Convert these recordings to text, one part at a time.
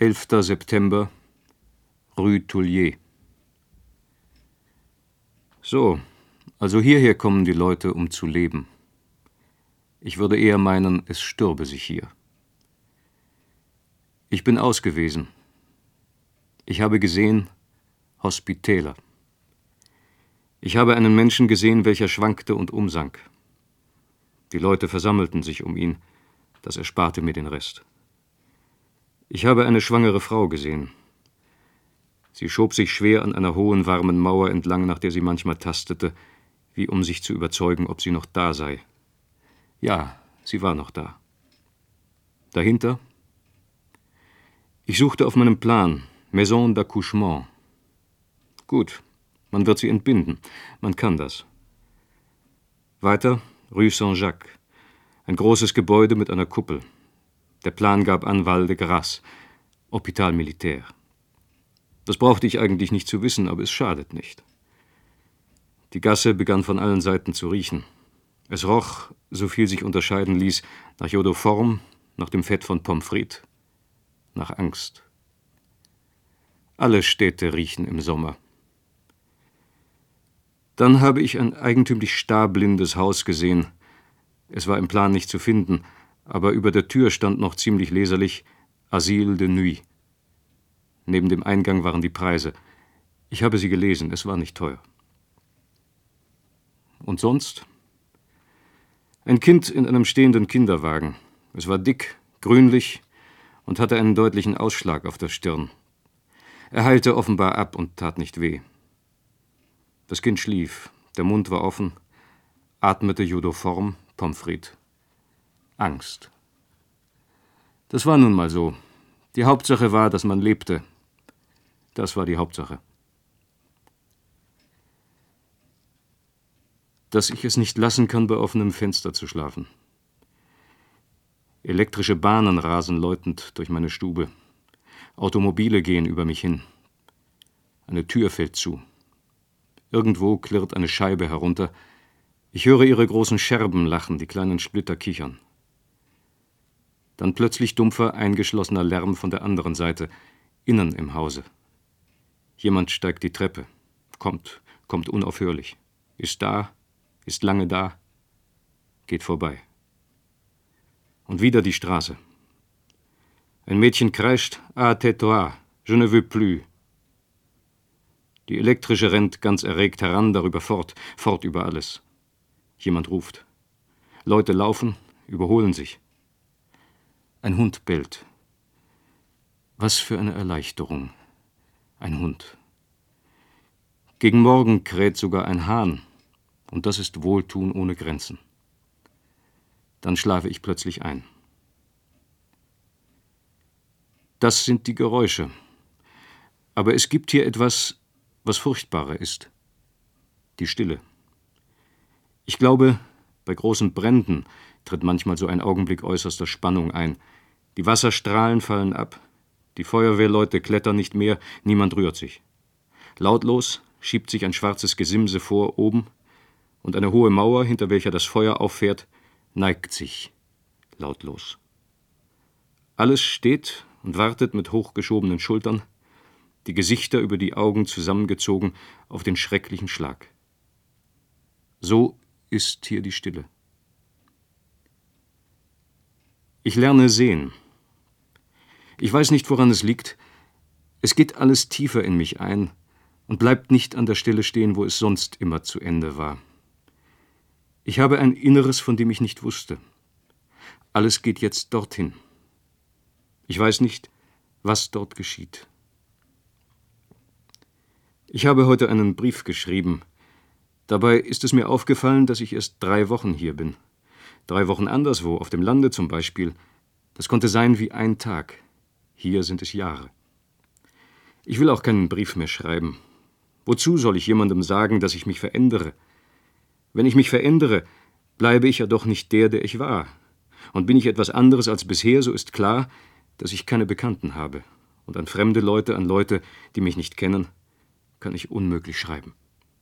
11. September, Rue Tullier. So, also hierher kommen die Leute, um zu leben. Ich würde eher meinen, es stürbe sich hier. Ich bin ausgewesen. Ich habe gesehen, Hospitäler. Ich habe einen Menschen gesehen, welcher schwankte und umsank. Die Leute versammelten sich um ihn, das ersparte mir den Rest. Ich habe eine schwangere Frau gesehen. Sie schob sich schwer an einer hohen, warmen Mauer entlang, nach der sie manchmal tastete, wie um sich zu überzeugen, ob sie noch da sei. Ja, sie war noch da. Dahinter? Ich suchte auf meinem Plan Maison d'accouchement. Gut, man wird sie entbinden. Man kann das. Weiter Rue Saint-Jacques. Ein großes Gebäude mit einer Kuppel. Der Plan gab an Val de Grace, Hôpital Militaire. Das brauchte ich eigentlich nicht zu wissen, aber es schadet nicht. Die Gasse begann von allen Seiten zu riechen. Es roch, so viel sich unterscheiden ließ, nach Iodoform, nach dem Fett von Pommes frites, nach Angst. Alle Städte riechen im Sommer. Dann habe ich ein eigentümlich starblindes Haus gesehen. Es war im Plan nicht zu finden, aber über der Tür stand noch ziemlich leserlich Asile de Nuit. Neben dem Eingang waren die Preise. Ich habe sie gelesen, es war nicht teuer. Und sonst? Ein Kind in einem stehenden Kinderwagen. Es war dick, grünlich und hatte einen deutlichen Ausschlag auf der Stirn. Er heilte offenbar ab und tat nicht weh. Das Kind schlief, der Mund war offen, atmete Iodoform, Pommes frites. Angst. Das war nun mal so. Die Hauptsache war, dass man lebte. Das war die Hauptsache. Dass ich es nicht lassen kann, bei offenem Fenster zu schlafen. Elektrische Bahnen rasen läutend durch meine Stube. Automobile gehen über mich hin. Eine Tür fällt zu. Irgendwo klirrt eine Scheibe herunter. Ich höre ihre großen Scherben lachen, die kleinen Splitter kichern. Dann plötzlich dumpfer, eingeschlossener Lärm von der anderen Seite, innen im Hause. Jemand steigt die Treppe, kommt unaufhörlich, ist da, ist lange da, geht vorbei. Und wieder die Straße. Ein Mädchen kreischt, «Ah, tais-toi, je ne veux plus». Die elektrische rennt ganz erregt heran, darüber fort über alles. Jemand ruft. Leute laufen, überholen sich. Ein Hund bellt. Was für eine Erleichterung. Ein Hund. Gegen Morgen kräht sogar ein Hahn. Und das ist Wohltun ohne Grenzen. Dann schlafe ich plötzlich ein. Das sind die Geräusche. Aber es gibt hier etwas, was furchtbarer ist. Die Stille. Ich glaube, bei großen Bränden tritt manchmal so ein Augenblick äußerster Spannung ein. Die Wasserstrahlen fallen ab, die Feuerwehrleute klettern nicht mehr, niemand rührt sich. Lautlos schiebt sich ein schwarzes Gesimse vor oben, und eine hohe Mauer, hinter welcher das Feuer auffährt, neigt sich lautlos. Alles steht und wartet mit hochgeschobenen Schultern, die Gesichter über die Augen zusammengezogen auf den schrecklichen Schlag. So ist hier die Stille. Ich lerne sehen. Ich weiß nicht, woran es liegt. Es geht alles tiefer in mich ein und bleibt nicht an der Stelle stehen, wo es sonst immer zu Ende war. Ich habe ein Inneres, von dem ich nicht wusste. Alles geht jetzt dorthin. Ich weiß nicht, was dort geschieht. Ich habe heute einen Brief geschrieben. Dabei ist es mir aufgefallen, dass ich erst 3 Wochen hier bin. 3 Wochen anderswo, auf dem Lande zum Beispiel. Das konnte sein wie ein Tag. Hier sind es Jahre. Ich will auch keinen Brief mehr schreiben. Wozu soll ich jemandem sagen, dass ich mich verändere? Wenn ich mich verändere, bleibe ich ja doch nicht der ich war. Und bin ich etwas anderes als bisher, so ist klar, dass ich keine Bekannten habe. Und an fremde Leute, an Leute, die mich nicht kennen, kann ich unmöglich schreiben.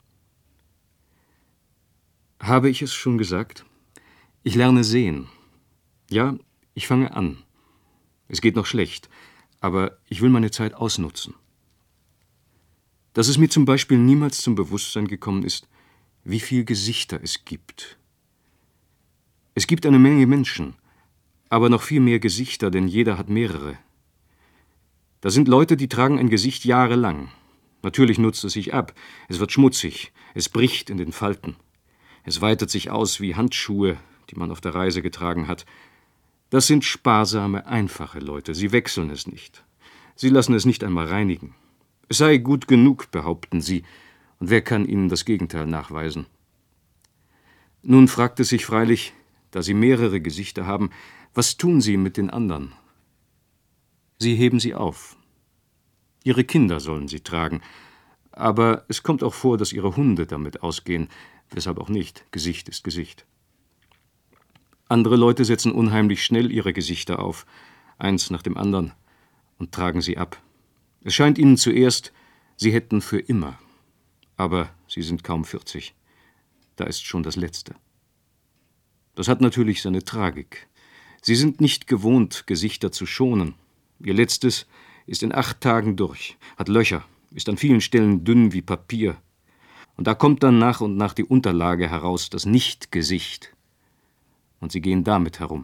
Habe ich es schon gesagt? Ich lerne sehen. Ja, ich fange an. Es geht noch schlecht, Aber ich will meine Zeit ausnutzen. Dass es mir zum Beispiel niemals zum Bewusstsein gekommen ist, wie viel Gesichter es gibt. Es gibt eine Menge Menschen, aber noch viel mehr Gesichter, denn jeder hat mehrere. Da sind Leute, die tragen ein Gesicht jahrelang. Natürlich nutzt es sich ab, es wird schmutzig, es bricht in den Falten. Es weitet sich aus wie Handschuhe, die man auf der Reise getragen hat. Das sind sparsame, einfache Leute, sie wechseln es nicht. Sie lassen es nicht einmal reinigen. Es sei gut genug, behaupten sie, und wer kann ihnen das Gegenteil nachweisen? Nun fragt es sich freilich, da sie mehrere Gesichter haben, was tun sie mit den anderen? Sie heben sie auf. Ihre Kinder sollen sie tragen, aber es kommt auch vor, dass ihre Hunde damit ausgehen, weshalb auch nicht, Gesicht ist Gesicht. Andere Leute setzen unheimlich schnell ihre Gesichter auf, eins nach dem anderen, und tragen sie ab. Es scheint ihnen zuerst, sie hätten für immer. Aber sie sind kaum 40. Da ist schon das Letzte. Das hat natürlich seine Tragik. Sie sind nicht gewohnt, Gesichter zu schonen. Ihr Letztes ist in 8 Tagen durch, hat Löcher, ist an vielen Stellen dünn wie Papier. Und da kommt dann nach und nach die Unterlage heraus, das Nicht-Gesicht. Und sie gehen damit herum.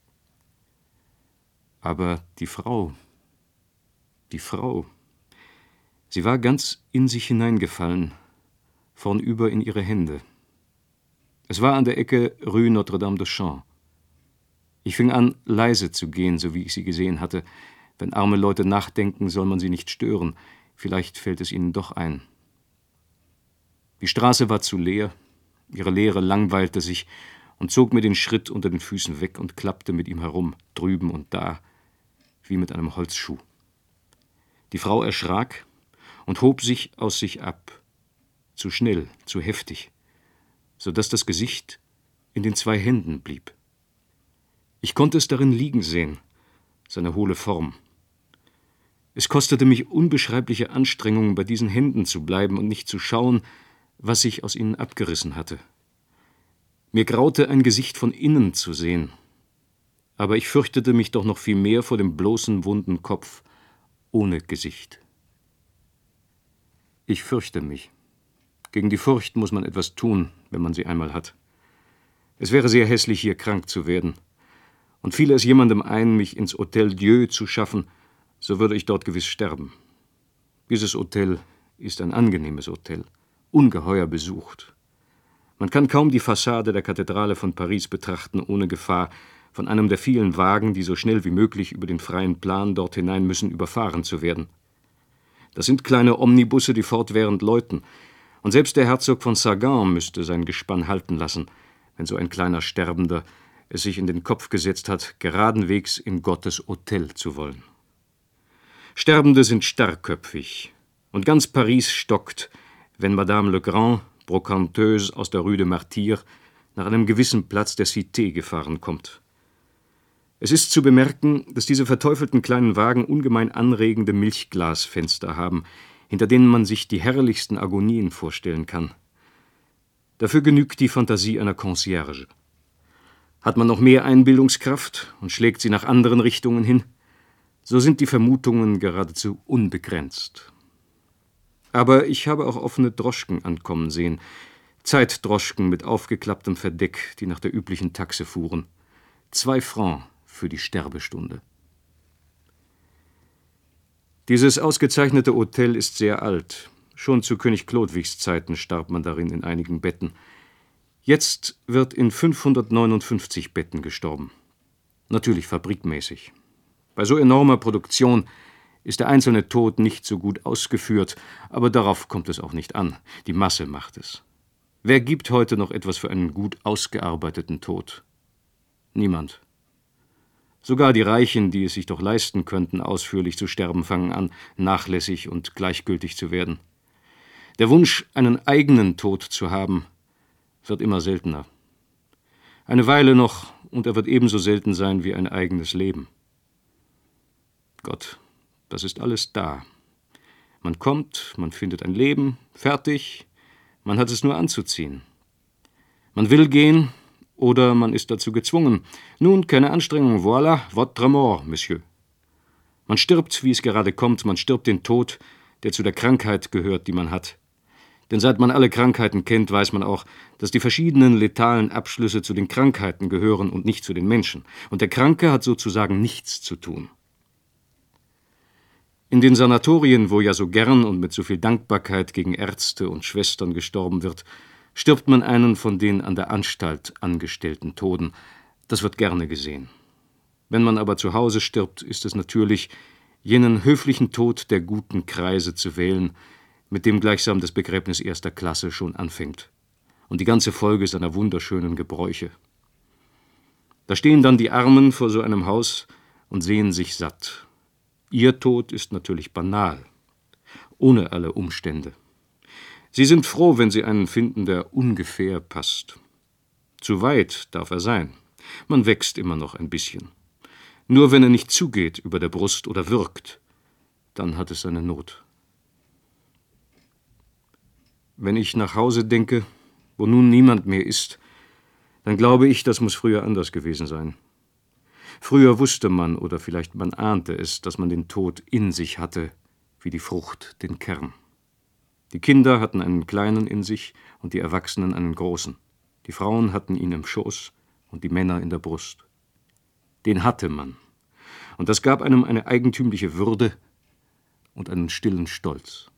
Aber die Frau, sie war ganz in sich hineingefallen, vornüber in ihre Hände. Es war an der Ecke Rue Notre-Dame-des-Champs. Ich fing an, leise zu gehen, so wie ich sie gesehen hatte. Wenn arme Leute nachdenken, soll man sie nicht stören. Vielleicht fällt es ihnen doch ein. Die Straße war zu leer, ihre Leere langweilte sich und zog mir den Schritt unter den Füßen weg und klappte mit ihm herum, drüben und da, wie mit einem Holzschuh. Die Frau erschrak und hob sich aus sich ab, zu schnell, zu heftig, so dass das Gesicht in den 2 Händen blieb. Ich konnte es darin liegen sehen, seine hohle Form. Es kostete mich unbeschreibliche Anstrengungen, bei diesen Händen zu bleiben und nicht zu schauen, was sich aus ihnen abgerissen hatte. Mir graute, ein Gesicht von innen zu sehen, aber ich fürchtete mich doch noch viel mehr vor dem bloßen, wunden Kopf ohne Gesicht. Ich fürchte mich. Gegen die Furcht muss man etwas tun, wenn man sie einmal hat. Es wäre sehr hässlich, hier krank zu werden. Und fiele es jemandem ein, mich ins Hôtel Dieu zu schaffen, so würde ich dort gewiss sterben. Dieses Hotel ist ein angenehmes Hotel, ungeheuer besucht. Man kann kaum die Fassade der Kathedrale von Paris betrachten, ohne Gefahr, von einem der vielen Wagen, die so schnell wie möglich über den freien Plan dort hinein müssen, überfahren zu werden. Das sind kleine Omnibusse, die fortwährend läuten, und selbst der Herzog von Sagan müsste sein Gespann halten lassen, wenn so ein kleiner Sterbender es sich in den Kopf gesetzt hat, geradenwegs in Gottes Hotel zu wollen. Sterbende sind starrköpfig, und ganz Paris stockt, wenn Madame Legrand, Brocanteuse aus der Rue de Martyrs, nach einem gewissen Platz der Cité gefahren kommt. Es ist zu bemerken, dass diese verteufelten kleinen Wagen ungemein anregende Milchglasfenster haben, hinter denen man sich die herrlichsten Agonien vorstellen kann. Dafür genügt die Fantasie einer Concierge. Hat man noch mehr Einbildungskraft und schlägt sie nach anderen Richtungen hin, so sind die Vermutungen geradezu unbegrenzt. Aber ich habe auch offene Droschken ankommen sehen, Zeitdroschken mit aufgeklapptem Verdeck, die nach der üblichen Taxe fuhren. 2 Francs für die Sterbestunde. Dieses ausgezeichnete Hotel ist sehr alt. Schon zu König Chlodwigs Zeiten starb man darin in einigen Betten. Jetzt wird in 559 Betten gestorben. Natürlich fabrikmäßig. Bei so enormer Produktion ist der einzelne Tod nicht so gut ausgeführt, aber darauf kommt es auch nicht an. Die Masse macht es. Wer gibt heute noch etwas für einen gut ausgearbeiteten Tod? Niemand. Sogar die Reichen, die es sich doch leisten könnten, ausführlich zu sterben, fangen an, nachlässig und gleichgültig zu werden. Der Wunsch, einen eigenen Tod zu haben, wird immer seltener. Eine Weile noch, und er wird ebenso selten sein wie ein eigenes Leben. Gott, das ist alles da. Man kommt, man findet ein Leben, fertig, man hat es nur anzuziehen. Man will gehen, oder man ist dazu gezwungen. Nun, keine Anstrengung, voilà, votre mort, Monsieur. Man stirbt, wie es gerade kommt, man stirbt den Tod, der zu der Krankheit gehört, die man hat. Denn seit man alle Krankheiten kennt, weiß man auch, dass die verschiedenen letalen Abschlüsse zu den Krankheiten gehören und nicht zu den Menschen. Und der Kranke hat sozusagen nichts zu tun. In den Sanatorien, wo ja so gern und mit so viel Dankbarkeit gegen Ärzte und Schwestern gestorben wird, stirbt man einen von den an der Anstalt angestellten Toten. Das wird gerne gesehen. Wenn man aber zu Hause stirbt, ist es natürlich, jenen höflichen Tod der guten Kreise zu wählen, mit dem gleichsam das Begräbnis erster Klasse schon anfängt. Und die ganze Folge seiner wunderschönen Gebräuche. Da stehen dann die Armen vor so einem Haus und sehen sich satt. Ihr Tod ist natürlich banal, ohne alle Umstände. Sie sind froh, wenn sie einen finden, der ungefähr passt. Zu weit darf er sein. Man wächst immer noch ein bisschen. Nur wenn er nicht zugeht über der Brust oder wirkt, dann hat es seine Not. Wenn ich nach Hause denke, wo nun niemand mehr ist, dann glaube ich, das muss früher anders gewesen sein. Früher wusste man, oder vielleicht man ahnte es, dass man den Tod in sich hatte, wie die Frucht den Kern. Die Kinder hatten einen kleinen in sich und die Erwachsenen einen großen. Die Frauen hatten ihn im Schoß und die Männer in der Brust. Den hatte man. Und das gab einem eine eigentümliche Würde und einen stillen Stolz.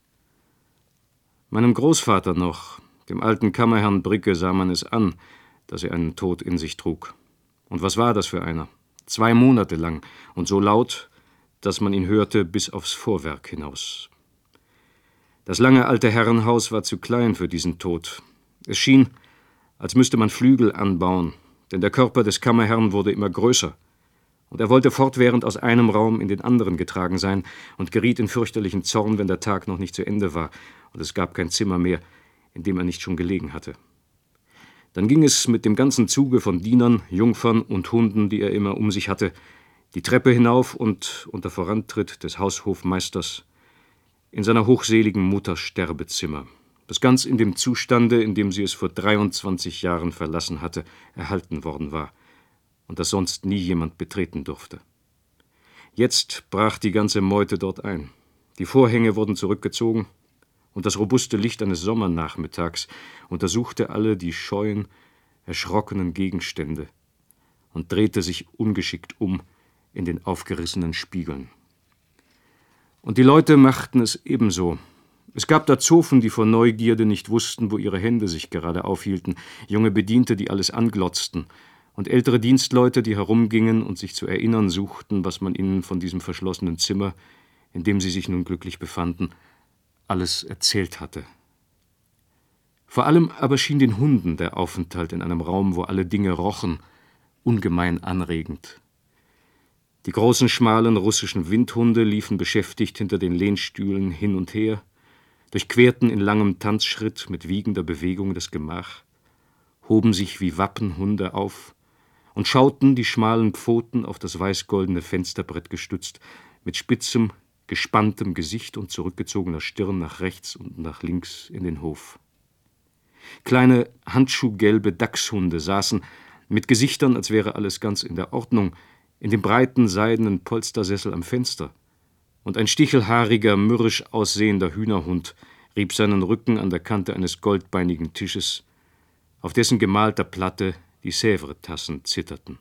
Meinem Großvater noch, dem alten Kammerherrn Bricke, sah man es an, dass er einen Tod in sich trug. Und was war das für einer? 2 Monate lang und so laut, dass man ihn hörte bis aufs Vorwerk hinaus. Das lange alte Herrenhaus war zu klein für diesen Tod. Es schien, als müsste man Flügel anbauen, denn der Körper des Kammerherrn wurde immer größer. Und er wollte fortwährend aus einem Raum in den anderen getragen sein und geriet in fürchterlichen Zorn, wenn der Tag noch nicht zu Ende war und es gab kein Zimmer mehr, in dem er nicht schon gelegen hatte. Dann ging es mit dem ganzen Zuge von Dienern, Jungfern und Hunden, die er immer um sich hatte, die Treppe hinauf und unter Vorantritt des Haushofmeisters in seiner hochseligen Mutter Sterbezimmer, das ganz in dem Zustande, in dem sie es vor 23 Jahren verlassen hatte, erhalten worden war und das sonst nie jemand betreten durfte. Jetzt brach die ganze Meute dort ein. Die Vorhänge wurden zurückgezogen, und das robuste Licht eines Sommernachmittags untersuchte alle die scheuen, erschrockenen Gegenstände und drehte sich ungeschickt um in den aufgerissenen Spiegeln. Und die Leute machten es ebenso. Es gab da Zofen, die vor Neugierde nicht wussten, wo ihre Hände sich gerade aufhielten, junge Bediente, die alles anglotzten, und ältere Dienstleute, die herumgingen und sich zu erinnern suchten, was man ihnen von diesem verschlossenen Zimmer, in dem sie sich nun glücklich befanden, alles erzählt hatte. Vor allem aber schien den Hunden der Aufenthalt in einem Raum, wo alle Dinge rochen, ungemein anregend. Die großen, schmalen russischen Windhunde liefen beschäftigt hinter den Lehnstühlen hin und her, durchquerten in langem Tanzschritt mit wiegender Bewegung das Gemach, hoben sich wie Wappenhunde auf und schauten, die schmalen Pfoten auf das weißgoldene Fensterbrett gestützt, mit spitzem, gespanntem Gesicht und zurückgezogener Stirn nach rechts und nach links in den Hof. Kleine, handschuhgelbe Dachshunde saßen, mit Gesichtern, als wäre alles ganz in der Ordnung, in dem breiten, seidenen Polstersessel am Fenster, und ein stichelhaariger, mürrisch aussehender Hühnerhund rieb seinen Rücken an der Kante eines goldbeinigen Tisches, auf dessen gemalter Platte die Sèvres-Tassen zitterten.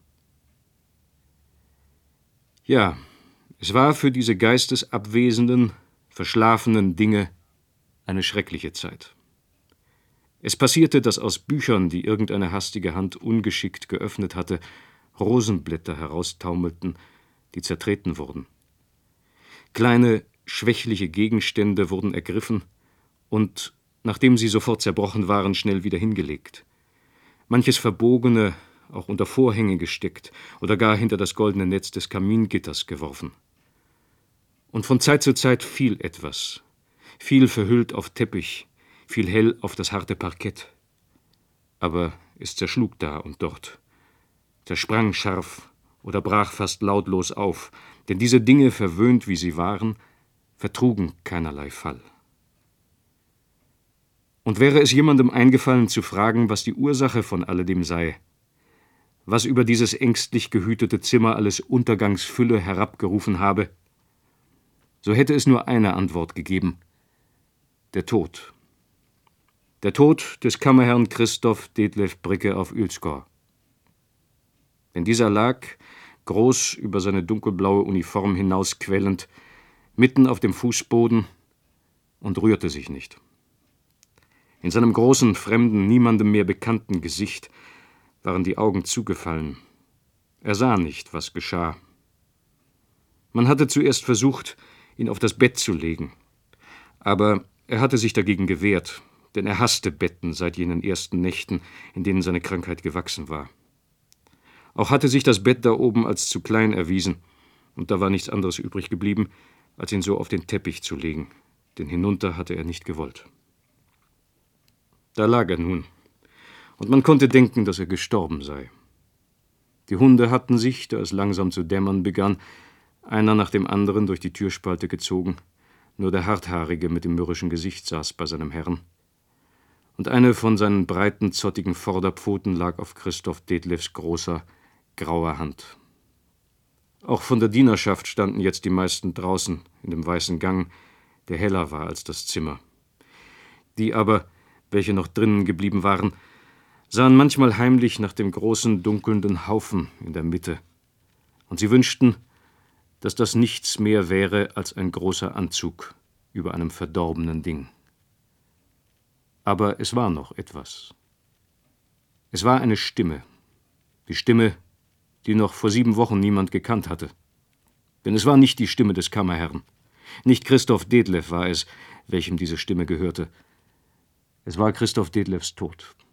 Ja, es war für diese geistesabwesenden, verschlafenen Dinge eine schreckliche Zeit. Es passierte, dass aus Büchern, die irgendeine hastige Hand ungeschickt geöffnet hatte, Rosenblätter heraustaumelten, die zertreten wurden. Kleine, schwächliche Gegenstände wurden ergriffen und, nachdem sie sofort zerbrochen waren, schnell wieder hingelegt. Manches Verbogene auch unter Vorhänge gesteckt oder gar hinter das goldene Netz des Kamingitters geworfen. Und von Zeit zu Zeit fiel etwas, viel verhüllt auf Teppich, fiel hell auf das harte Parkett. Aber es zerschlug da und dort, zersprang scharf oder brach fast lautlos auf, denn diese Dinge, verwöhnt wie sie waren, vertrugen keinerlei Fall. Und wäre es jemandem eingefallen zu fragen, was die Ursache von alledem sei, was über dieses ängstlich gehütete Zimmer alles Untergangsfülle herabgerufen habe, so hätte es nur eine Antwort gegeben: der Tod. Der Tod des Kammerherrn Christoph Detlev Bricke auf Uelzgård. Denn dieser lag, groß über seine dunkelblaue Uniform hinausquellend, mitten auf dem Fußboden und rührte sich nicht. In seinem großen, fremden, niemandem mehr bekannten Gesicht waren die Augen zugefallen. Er sah nicht, was geschah. Man hatte zuerst versucht, ihn auf das Bett zu legen. Aber er hatte sich dagegen gewehrt, denn er hasste Betten seit jenen ersten Nächten, in denen seine Krankheit gewachsen war. Auch hatte sich das Bett da oben als zu klein erwiesen, und da war nichts anderes übrig geblieben, als ihn so auf den Teppich zu legen, denn hinunter hatte er nicht gewollt. Da lag er nun, und man konnte denken, dass er gestorben sei. Die Hunde hatten sich, da es langsam zu dämmern begann, einer nach dem anderen durch die Türspalte gezogen. Nur der Harthaarige mit dem mürrischen Gesicht saß bei seinem Herrn. Und eine von seinen breiten, zottigen Vorderpfoten lag auf Christoph Detlevs großer, grauer Hand. Auch von der Dienerschaft standen jetzt die meisten draußen in dem weißen Gang, der heller war als das Zimmer. Die aber, welche noch drinnen geblieben waren, sahen manchmal heimlich nach dem großen, dunkelnden Haufen in der Mitte, und sie wünschten, dass das nichts mehr wäre als ein großer Anzug über einem verdorbenen Ding. Aber es war noch etwas. Es war eine Stimme, die Stimme, die noch vor 7 Wochen niemand gekannt hatte. Denn es war nicht die Stimme des Kammerherrn. Nicht Christoph Detlev war es, welchem diese Stimme gehörte. Es war Christoph Detlevs Tod.